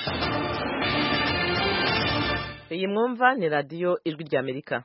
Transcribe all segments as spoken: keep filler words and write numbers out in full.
iyi mwumva ni radiyo ijwi ry'Amerika.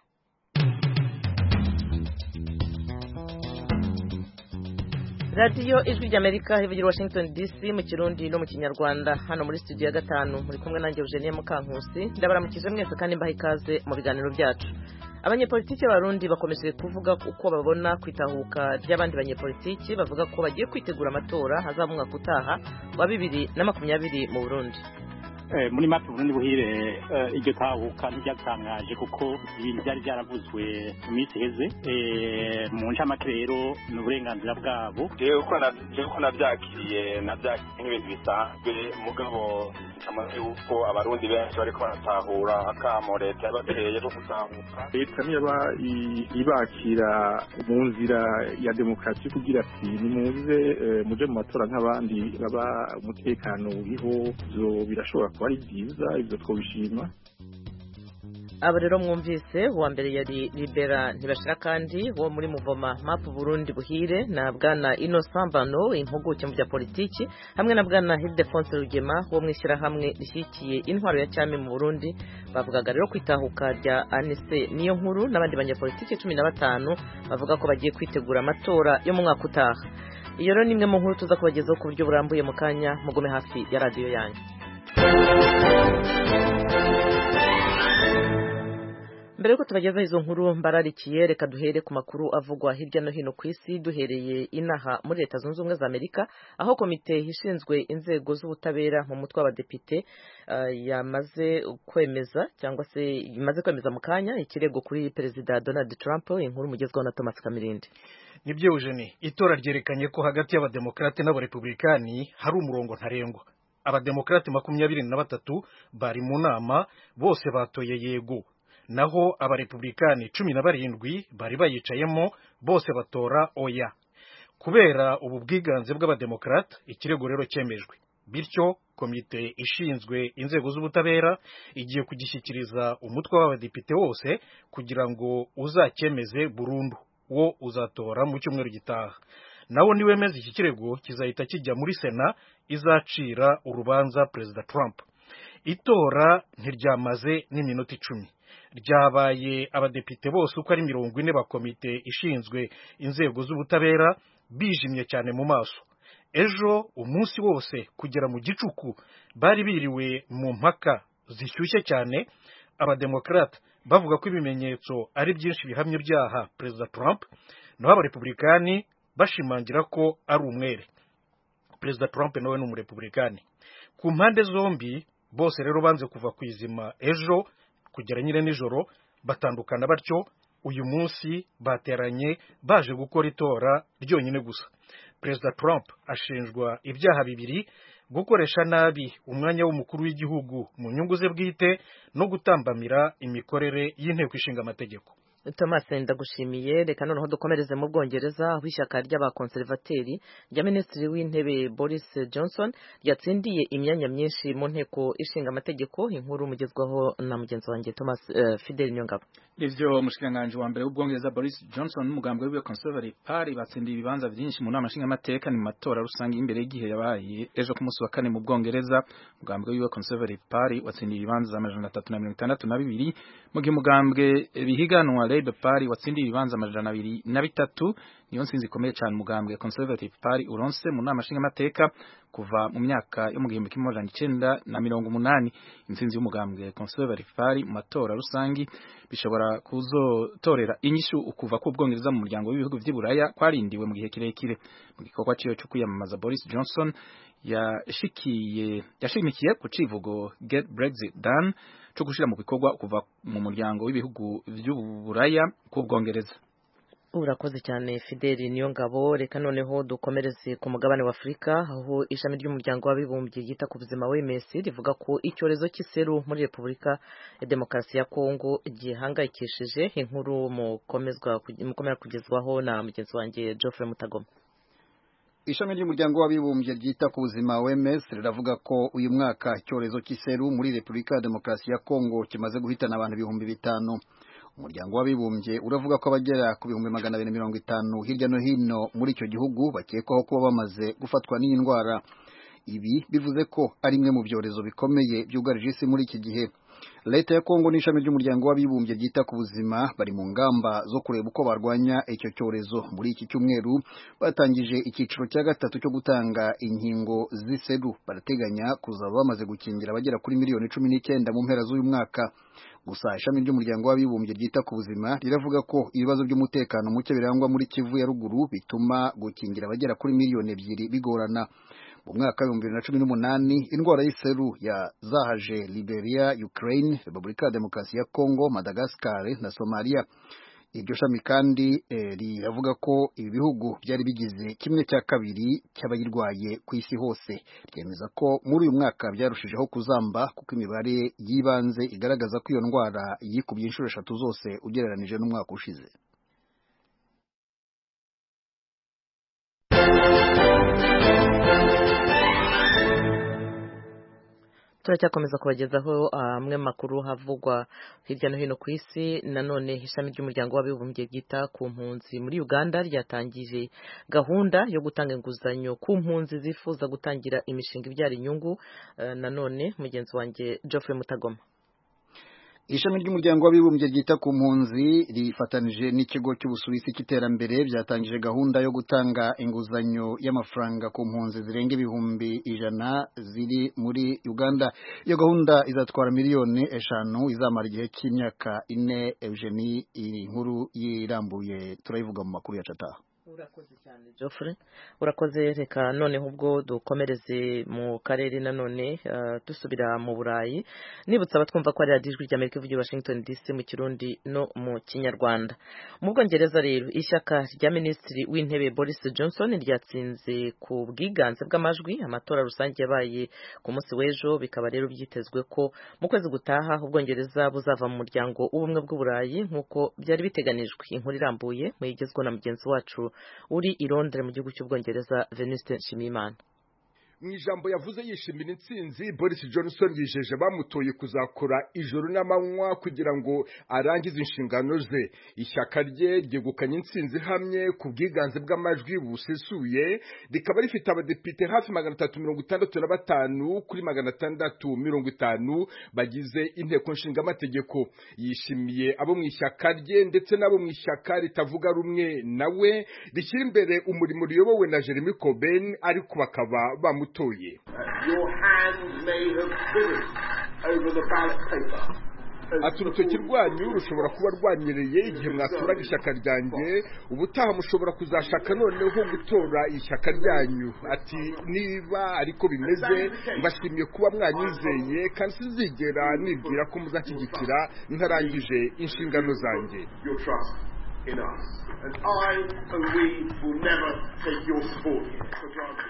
radiyo ijwi ry'Amerika ivugira Washington D C mu kirundi no mu kinyarwanda. Hano muri studio ya gatanu muri kumwe nanjye Eugenie Mukankusi. Ndabaramukije mwese kandi mbaha ikaze mu biganiro byacu. Abanyepolitiki b'Abarundi bakomeje kuvuga uko babona kwitahuka ry'abandi banyepolitiki, bavuga ko bagiye kwitegura amatora hazaba umwaka utaha wa bibiri na makumyabiri mu Burundi. Eh, muri matu Burundi buhire uh, iryo tahuka n'iryatangaje kuko ibintu byari byaravuzwe mu minsi heze eh, mu ncamake rero n'uburenganzira bwabo. Jewe uko na jewe uko navyakiriye navyakiriye nk'ibintu bisanzwe, mugabo amaze uko Abarundi benshi bariko baratahura akamo leta yabateye ko gutahuka. Leta niba ibakira mu nzira ya demokarasi kugira ati nimuze uh, muje mu matora nk'abandi baba umutekano uriho, zo birashobora kuba ari byiza, ibyo twabishima. Aba rero mwumvise uwa mbere yari Libera Ntibashira kandi wo muri Muvoma Map Burundi buhire, na bwana Innocent Bano impuguke mu bya politiki, hamwe na bwana Hildefonse Rugema wo mwishyira hamwe rishyikiye intwaro ya cyami mu Burundi. Bavugaga rero kwitahuka rya Anise niyo nkuru n'abandi banyepolitiki cumi na batanu bavuga ko bagiye kwitegura amatora yo mu mwaka utaha. Iyo rero nimwe mu nkuru tuza kubagezaho ku buryo burambuye mu kanya, mugume hafi ya radio yanyu. Mbere yuko tubagezaho izo nkuru mbararikiye, reka duhere ku makuru avugwa hirya no hino ku isi, duhereye inaha muri Leta Zunze Ubumwe za Amerika, aho komite ishinzwe inzego z'ubutabera mu mutwe w'abadepite uh, yamaze kwemeza cyangwa se imaze kwemeza mu kanya ikirego kuri Perezida Donald Trump. Inkuru mugezweho na Thomas Kamirindi. Nibyo Eugenie, itora ryerekanye ko hagati y'abademokrate n'abarepublikani hari umurongo ntarengwa. Abademokrate makumyabiri na batatu bari mu nama, bose batoye yego, naho abarepublikani cumi na barindwi bari bayicayemo, bose batora oya. Kubera ubu bwiganze bw'abademokrate, ikirego rero cyemejwe. Bityo komite ishinzwe inzego z'ubutabera igiye kugishyikiriza umutwe w'abadepite wose kugira ngo uzacyemeze burundu, wo uzatora mu cyumweru gitaha. Nawo niwemeza iki kirego kizahita kijya muri Sena izacira urubanza Perezida Trump. Itora ntiryamaze n'iminota icumi. Ryabaye abadepite bose uko ari mirongo ine ba komite ishinzwe inzego z'ubutabera bijimye cyane mu maso. Ejo umunsi wose kugera mu gicuku bari biriwe mu mpaka zishyushye cyane, abademokrate bavuga ko ibimenyetso ari byinshi bihamye byaha Perezida Trump, naho abarepublikani bashimangira ko ari umwere. Perezida Trump nawe ni umurepublikani. Ku mpande zombi bose rero banze kuva ku izima ejo kugera nyine nijoro, batandukana batyo. Uyu munsi bateranye baje gukora itora ryonyine gusa. Perezida Trump ashinjwa ibyaha bibiri: gukoresha nabi umwanya w'umukuru w'igihugu mu nyungu ze bwite no gutambamira imikorere y'inteko ishinga amategeko. Thomas ndagushimiye. Reka noneho dukomereze mu Bwongereza, aho ishyaka ry'abakonservateri rya Minisitiri w'Intebe Boris Johnson ryatsindiye imyanya myinshi mu nteko ishinga amategeko. Inkuru mugezwaho na mugenzi wanjye Thomas uh, Fidel Nyongabo. Ivyo mushikanganje wa mbere w'Ubwongereza Boris Johnson n'umugambwe w'Iwe Conservative Party batsindiye ibibanza byinshi mu nama nshinga amateka ni matora rusange imbere y'igihe yabaye ejo ku munsi wa kane mu Bwongereza. Umugambwe w'Iwe Conservative Party watsindiye ibibanza amajana atatu na mirongo itandatu na bibiri, mu gihe umugambwe bihiganwa Labour Party watsindiye ibibanza amajana abiri na bitatu. Niyo nsinzi ikomeye cyane umugambwe Conservative Party uronse mu nama nshinga amateka kuva mu myaka yo mu gihumbi kimwe amajana icenda na mirongo umunani. Intsinzi y'umugambwe Conservative Party mu matora rusangi bishobora kuzotorera inyishu ukuva ku Bwongereza mu muryango w'ibihugu by'Iburaya kwarindiwe mu gihe kirekire. Mu gikorwa cyo cyo kwiyamamaza, Boris Johnson yashikiye yashimikiye ku civugo Get Brexit Done cyo gushira mu bikorwa kuva mu muryango w'ibihugu by'Uburaya ku Bwongereza. Urakoze cyane Fideli Niyongabo. Reka noneho dukomereze ku mugabane wa Afurika, aho ishami ry'umuryango w'abibumbye ryita ku buzima W M S rivuga ko icyorezo cy'iseru muri Repubulika ya Demokarasi ya Kongo gihangayikishije. Inkuru mukomezwa mukomera kugezwaho na mugenzi wanjye Geoffrey Mutagoma. Ishami ry'umuryango w'abibumbye ryita ku buzima W M S riravuga ko uyu mwaka icyorezo cy'iseru muri Repubulika ya Demokarasi ya Kongo kimaze guhitana abantu ibihumbi bitanu. Umuryango w'abibumbye uravuga ko abagera ku bihumbi magana abiri mirongo itanu hirya no hino muri icyo gihugu bakekwaho kuba bamaze gufatwa n'iyi ndwara. ibi bivuze ko ari imwe mu byorezo bikomeye byugarije isi muri iki gihe. Leta ya Kongo n'ishami ry'umuryango w'abibumbye ryita ku buzima bari mu ngamba zo kureba uko barwanya icyo cyorezo. Muri iki cyumweru batangije icyiciro cya gatatu cyo gutanga inkingo z'iseru. Barateganya kuzaba bamaze gukingira abagera kuri miliyoni cumi n'icyenda mu mpera z'uyu mwaka. Gusa ishami ry'umuryango w'abibumbye ryita ku buzima riravuga ko ibibazo by'umutekano muke birangwa muri Kivu ya ruguru bituma gukingira abagera kuri miliyoni ebyiri bigorana. Mu mwaka wa bibiri na cumi n'umunani indwara y'iseru yazahaje Liberia, Ukraine, Repubulika ya Demokarasi ya Kongo, Madagascar na Somalia. Iryo shami kandi eh, riravuga ko ibi bihugu byari bigize kimwe cya kabiri cy'abayirwaye ku isi hose. Ryemeza ko muri uyu mwaka byarushijeho kuzamba kuko imibare yibanze igaragaza ko iyo ndwara yikubye inshuro eshatu zose ugereranije n'umwaka ushize. turacyakomeza kubagezaho amwe uh, makuru havugwa hirya no hino ku isi. Nanone ishami ry'umuryango w'abibumbye ryita ku mpunzi muri Uganda ryatangije gahunda yo gutanga inguzanyo ku mpunzi zifuza gutangira imishinga ibyara inyungu. Uh, nanone mugenzi wanjye Geoffrey Mutagoma. Ishami ry'umuryango w'abibumbye ryita ku mpunzi rifatanije n'ikigo cy'Ubusuwisi cy'iterambere byatangije gahunda yo gutanga inguzanyo y'amafaranga ku mpunzi zirenga ibihumbi ijana ziri muri Uganda. Iyo gahunda izatwara miliyoni eshanu izamara igihe cy'imyaka ine. Eugenie inkuru yirambuye turayivuga mu makuru ya Chata. Urakoze cyane Geoffrey. Urakoze, reka noneho ubwo dukomereze mu karere nanone uh, dusubira mu Burayi. Nibutsa abatwumva ko ari Radio Ijwi ry'Amerika ivugira Washington D C mu Kirundi no mu Kinyarwanda. Mu Bwongereza rero ishyaka rya Minisitiri w'Intebe Boris Johnson ryatsinze ku bwiganze bw'amajwi amatora rusange yabaye ku munsi w'ejo. Bikaba rero byitezwe ko mu kwezi gutaha Ubwongereza buzava mu muryango w'ubumwe bw'Uburayi nk'uko byari biteganijwe. Inkuru irambuye muyigezweho na mugenzi wacu uri i Londres mu gihugu cy'Ubwongereza Venuste Nshimiyimana. Mu ijambo yavuze yishimira intsinzi, Boris Johnson yijeje bamutoye kuzakora ijoro n'amanywa kugira ngo arangize inshingano ze. Ishyaka rye ryegukanye intsinzi hamwe ku bwiganze bw'amajwi busesuye, rikaba rifite abadepite hafi magana atatu mirongo itandatu na batanu kuri magana atandatu mirongo itanu bagize inteko nshingamategeko. Yishimiye abo mu ishyaka rye ndetse n'abo mu ishyaka ritavuga rumwe nawe rishyira imbere umurimo riyobowe na Jeremy Corbyn, ariko bakaba bamu Your hands may have quivered over the ballot paper. Ati urutoki rwanyu rushobora kuba rwanyereye igihe mwaturaga ishyaka ryanjye, ubutaha mushobora kuzashaka noneho gutora ishyaka ryanyu. Ati niba ariko bimeze mbashimiye kuba mwanyizeye kandi sizigera nibwira ko muzashyigikira ntarangije inshingano zanjye. In us. And I and we will never take your support for granted.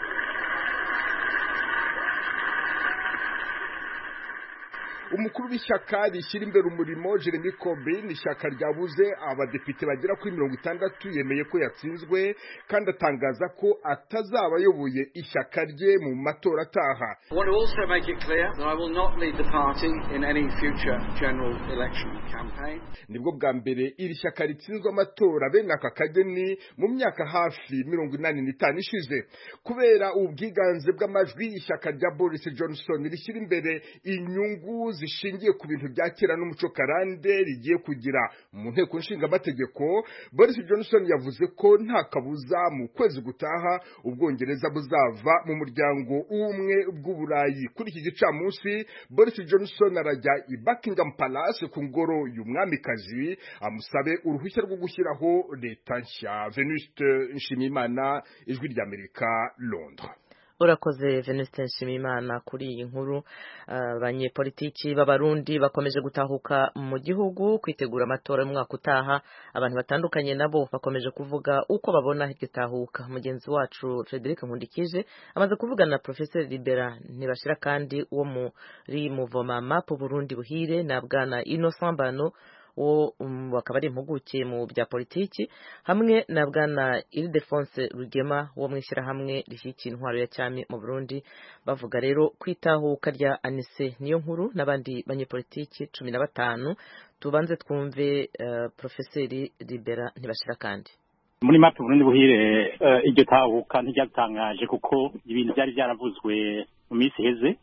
Umukuru w'ishyaka rishyira imbere umurimo Jeremy Corbyn, ishyaka ryabuze abadepite bagera kuri mirongo itandatu, yemeye ko yatsinzwe kandi atangaza ko atazaba ayoboye ishyaka rye mu matora ataha. I want to also make it clear that I will not lead the party in any future general election campaign. Nibwo bwa mbere iri shyaka ritsinzwe amatora bene aka kageni mu myaka hafi mirongo inani n'itanu ishize. Kubera ubwiganze bw'amajwi, ishyaka rya Boris Johnson rishyira imbere inyungu zishingiye ku bintu bya kera n'umuco karande rigiye kugira mu nteko nshingamategeko. Boris Johnson yavuze ko nta kabuza mu kwezi gutaha Ubwongereza buzava mu muryango umwe bw'Uburayi. Kuri iki gicamunsi Boris Johnson arajya i Buckingham Palace ku ngoro y'umwamikazi amusabe uruhushya rwo gushyiraho leta nshya. Venuste Nshimiyimana, Ijwi ry'Amerika, Londres. Urakoze Venuste Nshimiyimana kuri iyi nkuru. Abanyepolitiki b'Abarundi bakomeje gutahuka mu gihugu kwitegura amatora y'umwaka utaha. Abantu batandukanye nabo bakomeje kuvuga uko babona iryo tahuka. Mugenzi wacu Frederic Nkundikije amaze kuvugana na Professor Libera Ntibashira kandi uwo muri Muvoma Map Burundi Buhire na Bwana Innocent Bano wo um, bakaba ari impuguke mu bya politiki, hamwe na Bwana Ildefonse Rugema wo mwishyira hamwe rishyikira intwaro ya cyami mu Burundi. Bavuga rero kwitahuka rya Anise niyo nkuru n'abandi banyepolitiki cumi na batanu. Tubanze twumve uh, Professor Libera Ntibashira kandi. muri mapu Burundi buhire iryo tahuka ntiryatangaje kuko ibintu byari byaravuzwe mu minsi heze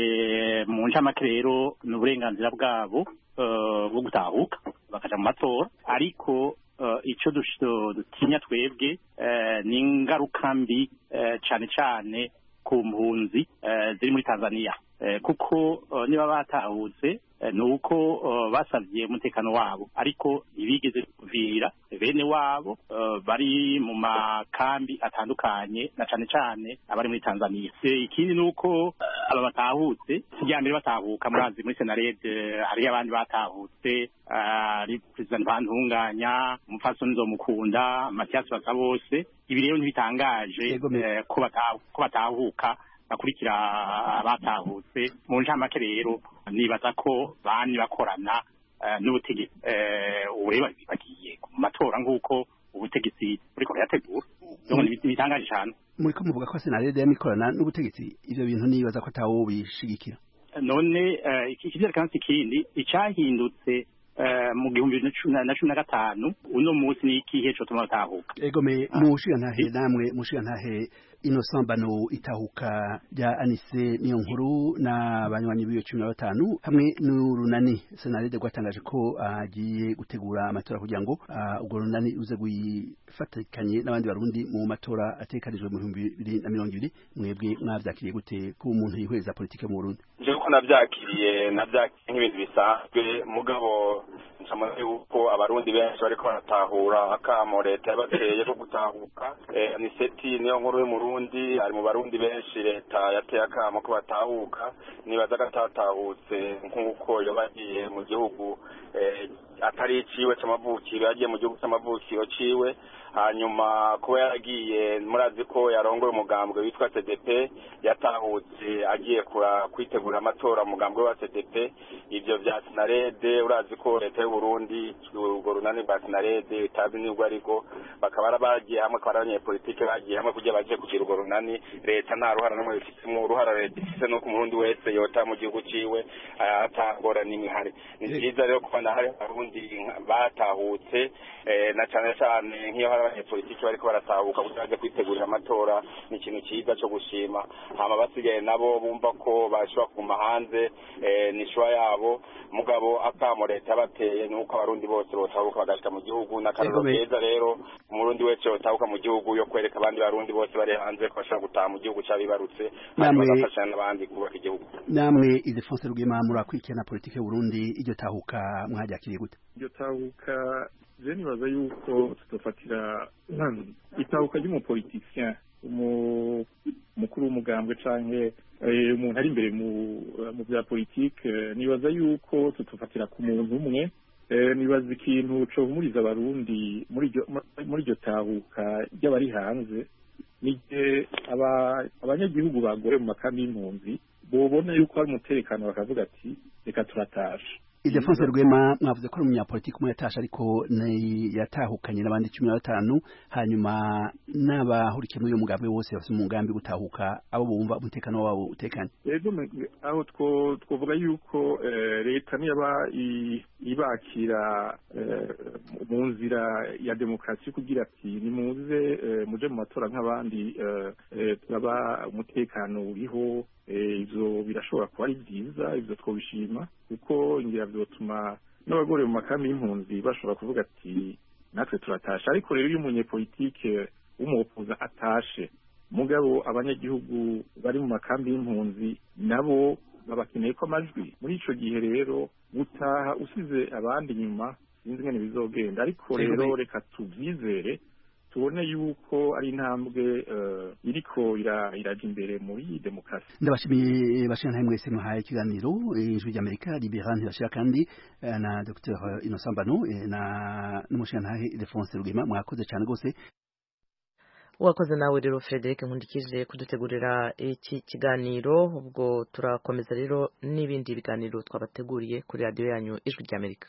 mu ncamake rero ni uburenganzira bwabo bwo gutahuka bakaja mu matora ariko icyo dutinya twebwe ni ingaruka mbi cyane cyane ku mpunzi ziri muri Tanzania kuko niba batahutse ni uko basabye umutekano wabo ariko ibigeze kuvira bene wabo bari mu makambi atandukanye na cyane cyane abari muri Tanzania. Ikindi ni uko aba batahutse kijyambere batahuka murazi muri Senarede hari abandi batahutse ari President Ntibantunganya umupfasoni Nzomukunda Mathias Basabose. Ibi rero ntibitangaje ko batahuka bakurikira abatahutse mu ncamake rero nibaza ko bani bakorana n'ubutegetsi ureba bagiye mu matora nk'uko ubutegetsi buriko yategura bitangaje cyane. Muri ko muvuga ko Senarede yamikorana n'ubutegetsi ivyo bintu nibaza ko atawo bishigikira none iki kivyerekana ikindi icyahindutse mu gihumbi bibiri na cumi na gatanu uno munsi ni ikihe cyo tumatahuka ego me mushiga ntahe namwe mushiga ntahe Innocent Bano itahuka rya Anise niyo nkuru na banywanyi biyo cumi na batanu hamwe n'urunani Senarede rwatangaje ko agiye gutegura amatora kugira ngo ubwo runani uze gufatikanye n'abandi barundi mu matora atekanijwe mu bihumbi bibiri na mirongo ibiri mwebwe mwavyakiriye gute ku muntu yihweza politike mu Burundi? Je ko navyakiriye navyakiriye nk'ibintu bisanzwe mugabo nsamaze yuko abarundi benshi bariko baratahura akamo leta yabateye ko gutahuka Aniseti niyo nkuru y'umurundi ari mu barundi benshi leta yateye akamo ko batahuka nibaza gatatahutse nk'uko yabagiye mu gihugu atari iciwe c'amavukiro yagiye mu gihugu c'amavukiro ciwe hanyuma kuba yaragiye murazi ko yarongoye umugambwe witwa C D P yatahutse agiye kwitegura amatora umugambwe wa C D P ivyo vya Senarede urazi ko leta y'u Burundi urwo runani rwa Senarede itazi nibwo ariko bakaba bagiye hamwe kwa abanyepolitike bagiye hamwe kugira baje kugira urwo runani leta nta ruhara namwe bifitemo uruhara leta ifise no ku murundi wese yota mu gihugu ciwe atangora nimwe hari ni byiza rero kubana hari abarundi batahutse na cyane cyane nk'iyo hari abanyepolitike bariko baratahuka kugira kwitegurira amatora ni ikintu cyiza cyo gushima hama basigaye nabo bumva ko bashobora kuguma hanze ni shwa yabo mugabo akamo leta bateye nuko abarundi bose botahuka bagashika mu gihugu n'akararo keza rero umurundi wese yotahuka mu gihugu yo kwereka abandi barundi bose bari hanze ko bashobora gutaha mu gihugu cabibarutse namwe bafashanya n'abandi kubaka igihugu. Namwe Ildefonse Rugema murakwikena politike y'u Burundi iryo tahuka mwajyakiriye gute? Iryo tahuka je nibaza yuko tutofatira itahuka ry'umupoliticien umukuru w'umugambwe canke umuntu ari imbere mu bya politike nibaza yuko tutofatira ku muntu umwe nibaza ikintu co humuriza abarundi muri iryo tahuka ry'abari hanze nije abanyagihugu bagore mu makambi y'impunzi bobona yuko hari umutekano bakavuga ati reka turatasha. Ildefonse Rugema mwavuze ko ari umunyapolitiki umwe yatasha ariko yatahukanye n'abandi cumi na batanu hanyuma n'abahurikiye muri uyo mugambi bose bafite umugambi gutahuka abo bumva umutekano wabo utekanye. Yego aho twovuga yuko leta niyaba ibakira mu nzira ya demokarasi kugira ati nimuze muje mu matora nk'abandi turaba umutekano uriho ivyo birashobora kuba ari byiza ivyo twobishima kuko ingira vyotuma n'abagore mu makambi y'impunzi bashobora kuvuga ati natwe turatasha ariko rero iyo umunyepolitike w'umuopoza atashe mugabo abanyagihugu bari mu makambi y'impunzi nabo babakeneye ko amajwi muri ico gihe rero gutaha usize abandi nyuma sinzi ngene bizogenda ariko rero reka tuvyizere tubone yuko ari intambwe uh, iriko iraja imbere muri demokarasi. Ndabashimiye bashira ntahe mwese muhaye ikiganiro ijwi ry'Amerika Libera ntibashira kandi uh, na Docteur Innocent Bano uh, na n'umushira ntahe Ildefonse Rugema mwakoze cyane gose. Wakoze nawe rero Frederic Nkundikije kudutegurira iki kiganiro ubwo turakomeza rero n'ibindi biganiro twabateguriye kuri radio yanyu ijwi ry'Amerika.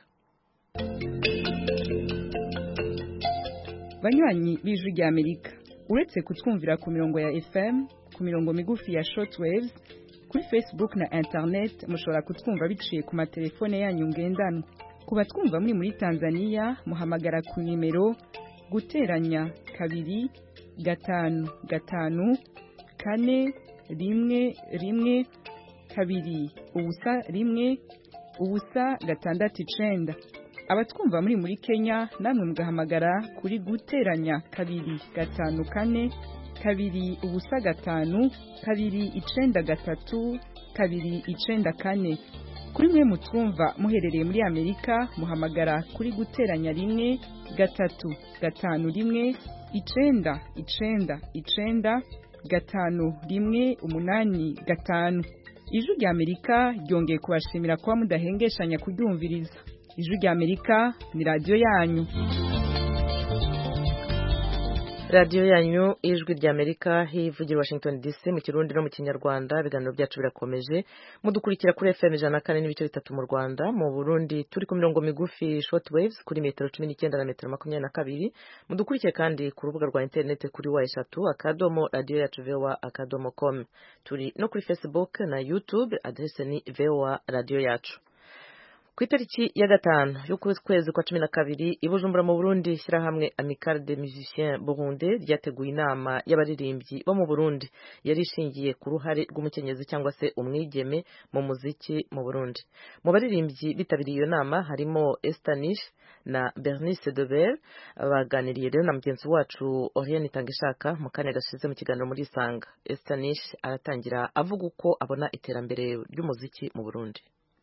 Banywanyi b'ijwi ry'Amerika uretse kutwumvira ku mirongo ya F M ku mirongo migufi ya shortwaves kuri Facebook na internet mushobora kutwumva biciye ku matelefone yanyu ngendanwa ku batwumva muri muri Tanzania muhamagara ku nimero guteranya kabiri gatanu gatanu kane rimwe rimwe kabiri ubusa rimwe ubusa gatandatu icenda. Abatwumva muri muri Kenya namwe mugahamagara kuri guteranya kabiri gatanu kane kabiri ubusa gatanu kabiri icenda gatatu kabiri icenda kane. Kuri mwe mutwumva muherereye muri Amerika muhamagara kuri guteranya rimwe gatatu gatanu rimwe icenda icenda icenda gatanu rimwe umunani gatanu. Ijwi rya Amerika ryongeye kubashimira kuba mudahengeshanya kuryumviriza. Ijwi rya Amerika ni radio yanyu. Radio yanyu ijwi rya Amerika hivugira Washington D C mu Kirundi no mu Kinyarwanda. Ibiganiro byacu birakomeje. Mudukurikira kuri F M ijana na kane n'ibice bitatu mu Rwanda. Mu Burundi turi ku mirongo migufi short waves kuri metero cumi n'icyenda na metero makumyabiri na kabiri. Mudukurikire kandi ku rubuga rwa internet kuri wa eshatu akadomo radio yacu voa akadomo com. Turi no kuri Facebook na YouTube, adresse ni voa radio yacu. Ku itariki ya gatanu y'ukwezi kwa cumi na kabiri i Bujumbura mu Burundi, ishyirahamwe Amicale des Musiciens Burundais ryateguye inama y'abaririmbyi bo mu Burundi yari ishingiye ku ruhare rw'umukenyezi cyangwa se umwigeme mu muziki mu Burundi. Mu baririmbyi bitabiriye iyo nama harimo Estanish na Bernice Debel. Baganiriye rero na mugenzi wacu Oriane Itangishaka mu kanya gashize mu kiganiro muri Sanga. Estanish aratangira avuga uko abona iterambere ry'umuziki mu Burundi.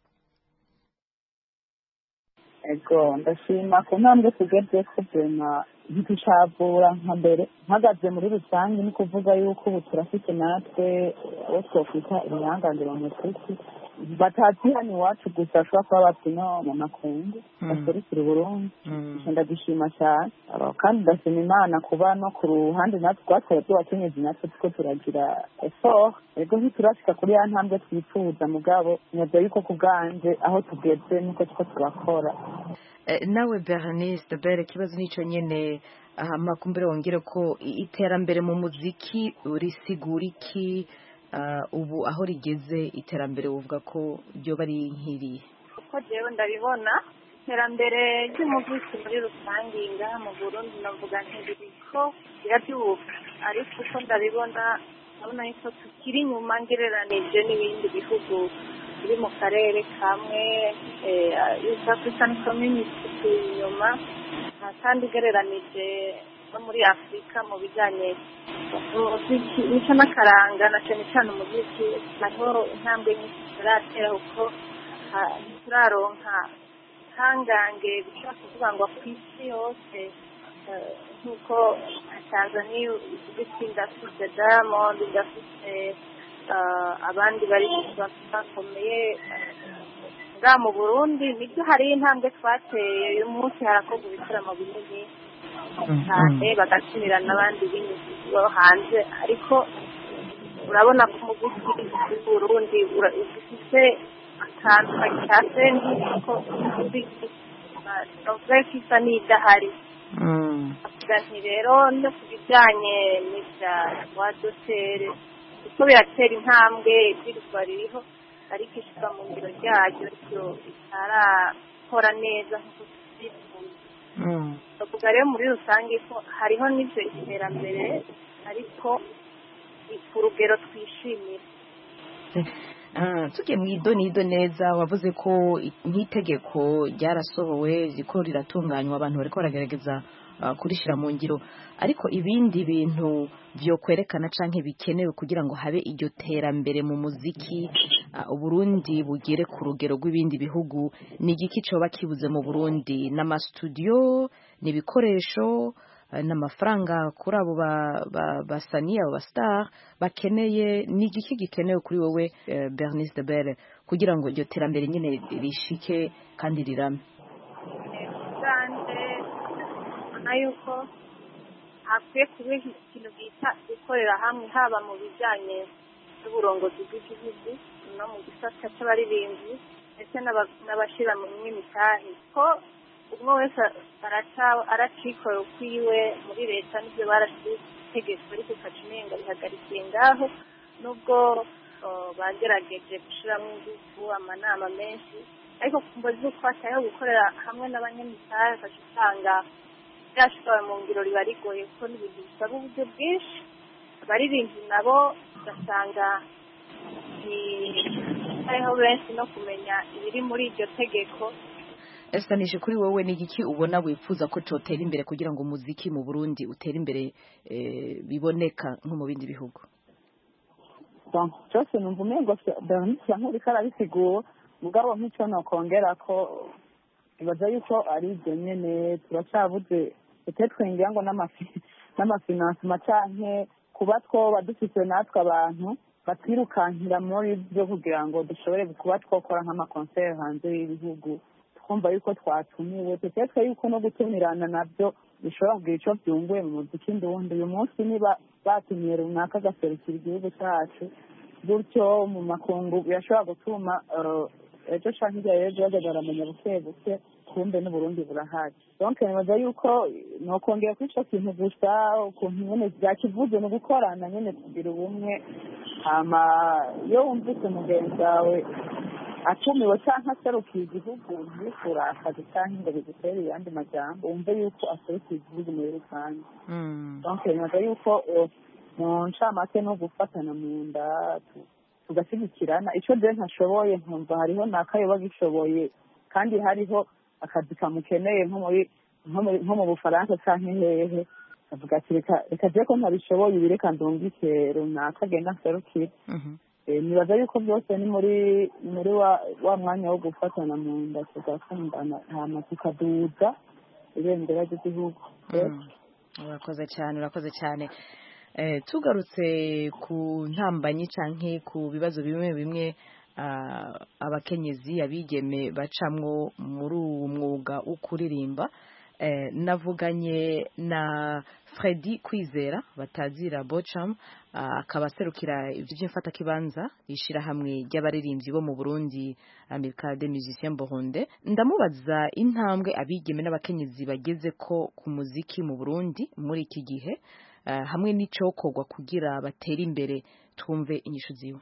Ego ndashima ko ntambwe tugeze ko bema ntitushavura nka mbere mpagaze muri rusange ni kuvuga yuko ubu turafite natwe uwo twokwita ibihangangira mu muziki batati hano iwacu gusa ashobora kuba bati no mu makungu baserukira Burundi. Ndagishima cyane kandi ndashima Imana kuba no ku ruhande natwe twatwaye tubakenyezi natwe tuko turagira effort. Ego ntiturashika kuri ya ntambwe twifuza mugabo nyaza yuko kubwanje aho tugeze nuko tuko turakora. Nawe Bernice Debel, ikibazo nico nyene amakumbere wongere ko iterambere mu muziki risigura iki ubu aho rigeze iterambere uvuga ko ryo bari nkiri? Uko jewe ndabibona iterambere ry'umuziki muri rusange ngaha mu Burundi navuga ntiriko birabyuka, ariko uko ndabibona ndabona yuko tukiri inyuma ngereranije n'ibindi bihugu biri mu karere kamwe. East African Community inyuma kandi ugereranije no muri Afurika mu bijyanye umuziki nicyo n'akaranga na cyane cyane umuziki naho intambwe nyinshi turatera kuko turaronka hangange bishobora kuvuga ngo ku isi yose nk'uko Tanzania ifite indafite Diamond, indafite abandi bari bakomeye nga mu Burundi. Nibyo hari intambwe twateye uyu munsi harakorwa ibitaramo binini cyane bagakinira n'abandi bo hanze, ariko urabona ko umuziki w'u Burundi ufite akantu kacyase nk'uko umuziki novuga ko isa n'idahari. Nti rero no ku bijyanye n'ibya wa dotere kuko biratera intambwe ibyirwa ririho, ariko ishyirwa mu ngiro ryayo ryo ritarakora neza nk'uko tubyifuza. Bavuga rero muri rusange ko hariho n'ibyo iterambere ariko ku rugero twishimira. Tugiye mu idonido neza, wavuze ko nk'itegeko ryarasohowe riko riratunganywa abantu bariko baragerageza kurishyira mu ngiro, ariko ibindi bintu byo kwerekana canke bikenewe kugira ngo habe iryo terambere mu muziki Uburundi bugere ku rugero rw'ibindi bihugu, ni igiki coba kibuze mu Burundi? N'amastudio, n'ibikoresho, n'amafaranga kuri abo basani abo bastar bakeneye? Ni igiki gikenewe kuri wowe Bernice Debel kugira ngo iryo terambere nyine rishike kandi rirame? Yuko hakwiye kuba ikintu bita gukorera hamwe, haba mu bijyanye n'uburongozi bw'igihugu no mu gisata cy'abaririmbyi ndetse n'abashyira mu myimitahe, ko umwe wese aracikora ukwiwe. Muri leta n'ibyo barashyize itegeko ariko ukacimenga bihagarikiye ngaho, nubwo bagerageje gushyiramo ingufu amanama menshi, ariko kumva z'uko hatayeho gukorera hamwe n'abanyamitahe ukaca usanga byashobora mu ngiro riba rigoye kuko n'ibintu bisaba uburyo bwinshi abaririmbyi nabo ugasanga hariho benshi no kumenya ibiri muri iryo tegeko. Esanishe kuri wowe ni iki ubona wifuza ko cotera imbere kugira ngo umuziki mu Burundi utere imbere biboneka nko mu bindi bihugu? Bon, cyose numva umengo Bernice nk'uri karabisigura mugabo nk'icyo nokongera ko ibaza yuko ari ibyo nyene turacyabuze tetwengira ngo n'amafi n'amafinance macanke kuba twoba dufite natwe abantu batwirukankira muri byo kugira ngo dushobore kuba twokora nk'amakoncert hanze y'ibihugu twumva yuko twatumiwe tetwe yuko no gutumirana nabyo bishobora kugira icyo byunguye mu muziki ndundi uyu munsi niba batumiye runaka agaserukira igihugu cyacu gutyo mu makungu yashobora gutuma ejo canke hirya y'ejo baja baramenya buke buke kumbe n'Uburundi burahari. Donc nibaza yuko nokongera kuri ico kintu gusa ukuntu nyene vyakivuze no gukorana nyene kugira ubumwe hama iyo wumvise mugenzi wawe atumiwe canke aserukiye igihugu ntibikura akazi canke ngo bigutere ayandi majambo wumve yuko aserukiye igihugu muri rusange. Donc nibaza yuko mu ncamake no gufatana mu nda tugashyigikirana icyo je ntashoboye nkumva hariho nakayoba gishoboye kandi hariho akazi kamukeneye nko muri nko mu Bufaransa canke hehe avuga ati reka reka je ko ntabishoboye ibireka ndungike runaka agenda nserukire. Nibaza yuko byose ni muri muri wa, wa mwanya wo gufatana mu nda tugakundana hama tukaduza ibendera ry'igihugu. Urakoze cyane urakoze cyane. Eh, tugarutse ku ntambanyi canke ku bibazo bimwe bimwe uh, abakenyezi abigeme bacamwo muri uwo mwuga ukuririmba eh, navuganye na Freddy Kwizera batazira Bocham akaba uh, aserukira ivyo by'imfata kibanza ishira hamwe ry'abaririmbyi bo mu Burundi America des musiciens burundais. Ndamubaza intambwe abigeme n'abakenyezi bageze ko ku muziki mu Burundi muri iki gihe Uh, hamwe n'icokorwa kugira batera imbere twumve inyishu ziwe.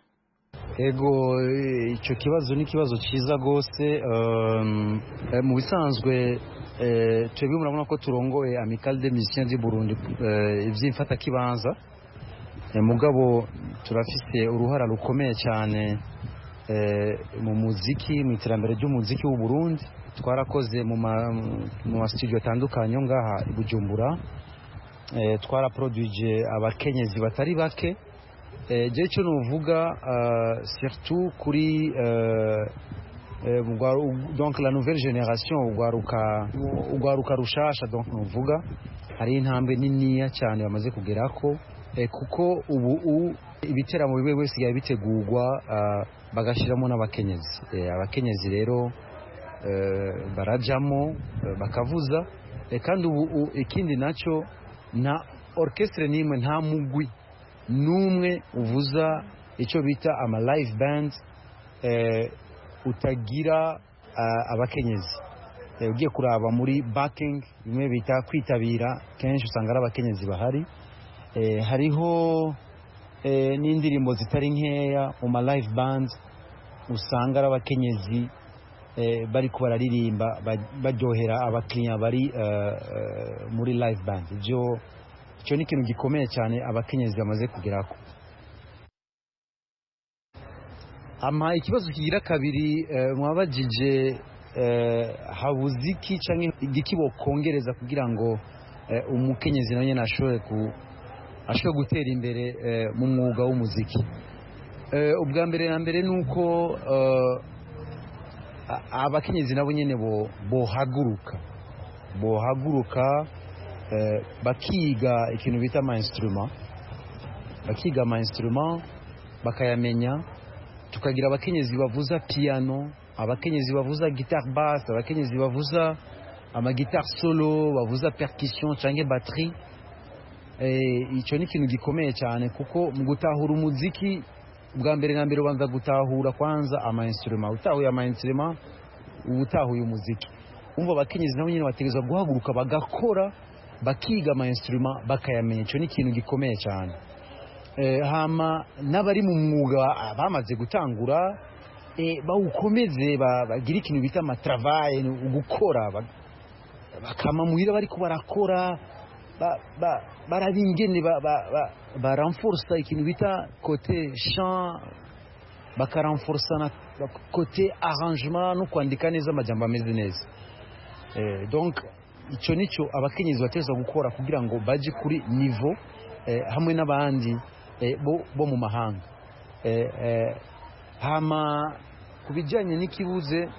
Ego icyo kibazo ni kibazo cyiza gose um, eh, mu bisanzwe eh, twebwe murabona ko turongoye Amicale des musiciens du Burundi eh, ivy'imfata kibanza eh, mugabo turafise uruhara rukomeye cyane eh, mu muziki mu iterambere ry'umuziki w'u Burundi twarakoze mu ma studio atandukanye ngaha i Bujumbura. Eh, twara produije abakenyezi batari bake eh, je cyo nuvuga uh, surtout kuri uh, eh, donc la nouvelle génération ugwaruka ugwaruka rushasha donc nuvuga hari intambwe niniya cyane bamaze kugerako eh, kuko ubu ibiteramo bibe wese yabitegurwa uh, bagashiramo n'abakenyezi eh, abakenyezi rero uh, barajamo uh, bakavuza eh, kandi ubu ikindi naco na orchestre nimwe nta mugwi numwe uvuza icyo bita ama live band eh, utagira uh, abakenyezi eh, ugiye kuraba muri backing bimwe bita kwitabira kenshi usanga ari abakenyezi bahari eh, hariho eh, n'indirimbo zitari nkeya mu ma live band usanga ari abakenyezi eh, bari ko bararirimba baryohera abakiriya bari uh, uh, muri live band byo cyo ni ikintu gikomeye cyane abakenyezi bamaze kugerako. Ama ikibazo kigira kabiri uh, mwabajije uh, habuziki canke igiki bokongereza kugira ngo uh, umukenyezi nawe nyene ashobore ku ashobore gutera imbere uh, mu mwuga w'umuziki. Uh, ubwa mbere na mbere nuko uh, abakenyezi nabo nyene bo bohaguruka bohaguruka eh, bakiga ikintu bita ama instrument bakiga ama instrument bakayamenya tukagira abakenyezi bavuza piano abakenyezi bavuza guitar basse abakenyezi bavuza ama guitar solo bavuza percussion canke batterie eh ico ni ikintu gikomeye cyane kuko mu gutahura umuziki bwa mbere na mbere ubanza gutahura kwanza ama instrument utahuye ama instrument utahuye umuziki umva abakenyezi nabo nyine bategezwa guhaguruka bagakora bakiga ama instrument bakayamenya ico ni ikintu gikomeye cyane eh hama n'abari mu mwuga bamaze gutangura eh bawukomeze bagira ikintu bita ama travail gukora bakama muhira bariko barakora barabingene baranforsa ikintu bita kote chant bakaranforsa na kote arrangement no kwandika neza amajambo ameze neza donc icyo nicyo abakenyezi bateza gukora kugira ngo baje kuri niveau hamwe n'abandi bo mu mahanga hama kubijyanye n'ikibuze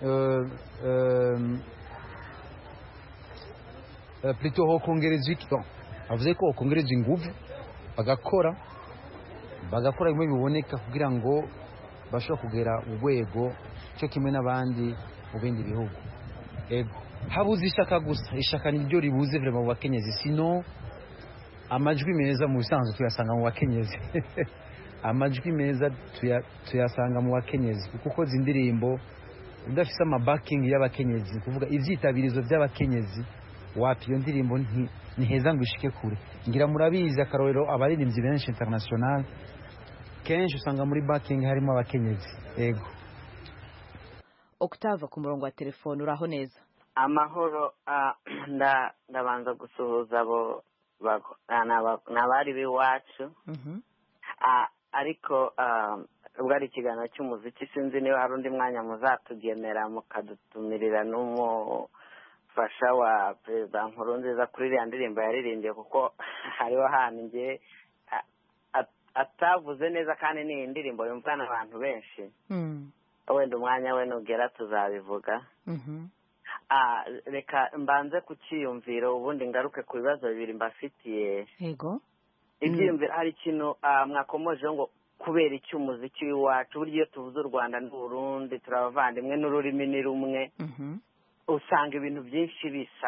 plutôt hokongereza iki avuze ko hokongereza ingufu bagakora bagakora bimwe biboneka kugira ngo bashobora kugera urwego cyo kimwe n'abandi mu bindi bihugu ego habuze ishaka gusa ishaka niryo ribuze vraiment mu bakenyezi sino amajwi meza mu bisanzwe tuyasanga mu bakenyezi amajwi meza tuyasanga mu bakenyezi kuko zindirimbo udafise ama backing y'abakenyezi kuvuga ivyitabirizo by'abakenyezi wapi iyo ndirimbo ntiheza ngo ishike kure ngira murabizi akarorero abaririmbyi benshi international kenshi usanga muri backing harimo abakenyezi ego Octave ku murongo wa telefone uraho neza amahoro ndabanza gusuhuza abo n'abari b'iwacu ariko ubwo ari ikiganiro cy'umuziki sinzi niba hari undi mwanya muzatugenera mukadutumirira n'umufasha wa perezida Nkurunziza kuri iriya ndirimbo yaririmbye kuko hariho ahantu nge atavuze neza kandi ni indirimbo yumvwa n'abantu benshi wenda umwanya we nugera tuzabivuga reka mbanze ku cyiyumviro ubundi ngaruke ku bibazo bibiri mbafitiye yego ibyiyumviro hari ikintu mwakomoje ngo kubera iki umuziki w'iwacu burya iyo tuvuze u Rwanda n'Uburundi turabavandimwe n'ururimi ni rumwe usanga ibintu byinshi bisa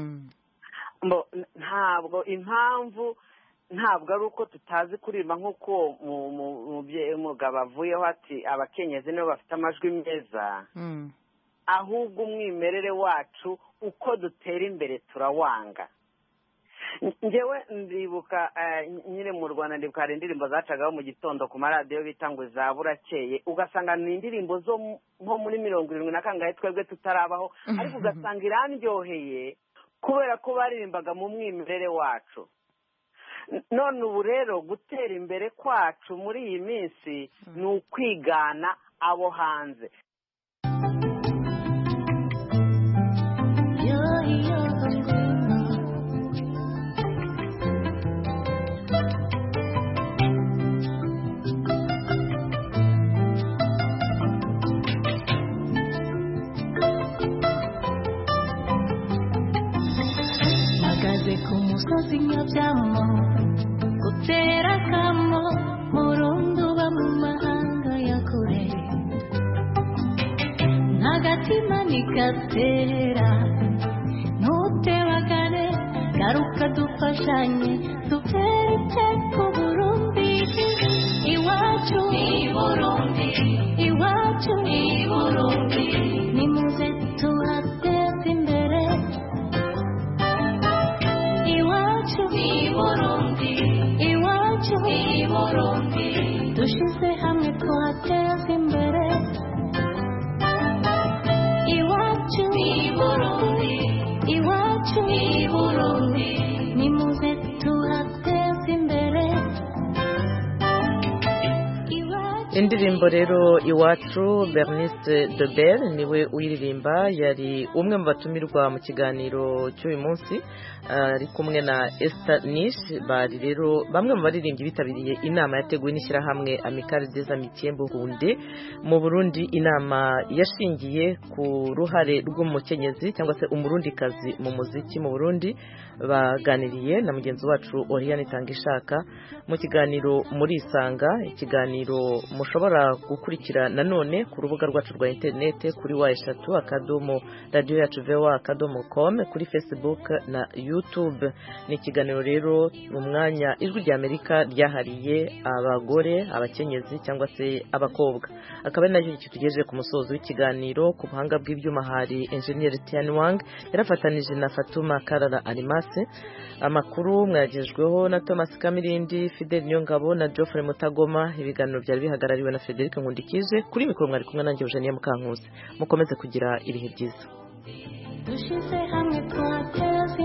ntabwo impamvu ntabwo ari uko tutazi kuririmba nk'uko umugabo avuyeho ati abakenyezi nibo bafite amajwi meza ahubwo umwimerere wacu uko dutera imbere turawanga ngewe ndibuka nyine mu Rwanda ndibuka hari indirimbo zacagaho mu gitondo ku maradiyo bita ngo za burakeye ugasanga ni indirimbo zo nko muri mirongo irindwi na kangahe twebwe tutarabaho ariko ugasanga irandyoheye kubera ko baririmbaga mu mwimerere wacu none ubu rero gutera imbere kwacu muri iyi minsi ni ukwigana abo hanze magaze ku musozi nyabyamo gutera kamo murundi uba mu mahanga ya kure ntagatima ntigatera ntutebagane garuka dufashanye dutereke ku Burundi iwacu ni Burundi iwacu ni Burundi nimuze tuhateze imbere iwacu ni Burundi iwacu ni Burundi dushize hamwe tuhateze imbere iwacu ni Burundi iwacu ni Burundi nimuze tuhateze imbere indirimbo rero iwacu Bernice de Bell niwe uyiririmba yari umwe mu batumirwa mu kiganiro cy'uyu munsi ari kumwe na Esther Nish bari rero bamwe mu baririmbyi bitabiriye inama yateguwe n'ishyirahamwe Amicale des Amitiés Burundi mu Burundi inama yashingiye ku ruhare rw'umukenyezi cyangwa se umurundikazi mu muziki mu Burundi baganiriye na mugenzi wacu Oriane Tangishaka mu kiganiro muri Isanga ikiganiro mushobora gukurikira nanone ku rubuga rwacu rwa interinete kuri wa eshatu akadomo radio yacu voa akadomo com kuri Facebook na YouTube ni ikiganiro rero mu mwanya ijwi rya Amerika ryahariye abagore abakenyezi cyangwa se abakobwa akaba nayo kitugejeje ku musozo w'ikiganiro ku buhanga bw'ibyuma hari engineer Tian Wang yarafatanije na Fatuma Karara Alimase amakuru mwagejweho na Thomas Kamirindi Fidel Nyongabo na Geoffrey Mutagoma ibiganiro byari bihagarariwe na Frederic Nkundikije kuri mikoro mwari kumwe nanjye Eugenie Mukankusi mukomeze kugira ibihe byiza dushize hamwe twateza